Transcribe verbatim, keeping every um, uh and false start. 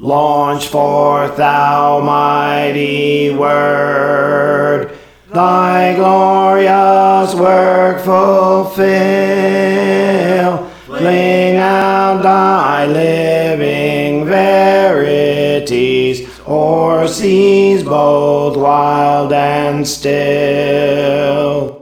Launch forth, thou mighty word, thy glorious work fulfill. Fling out thy living verities o'er seas both wild and still.